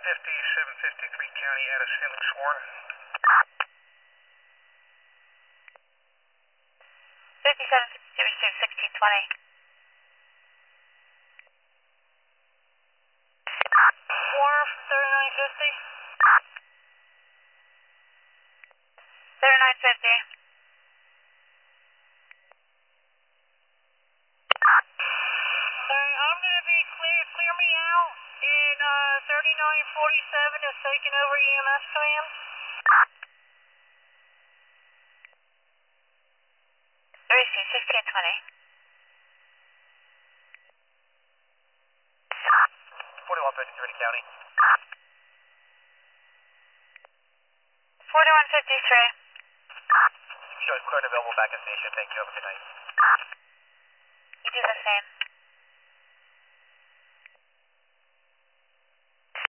753 County, Addis Hemmings sworn. 5702, 1620. Sworn from 3950. 3950. I'm going to be clear me out, and 3947 is taking over EMS command. 1620. 4153 County. 4153. Showing clear and available back at station. Thank you. Have a good night. You do the same.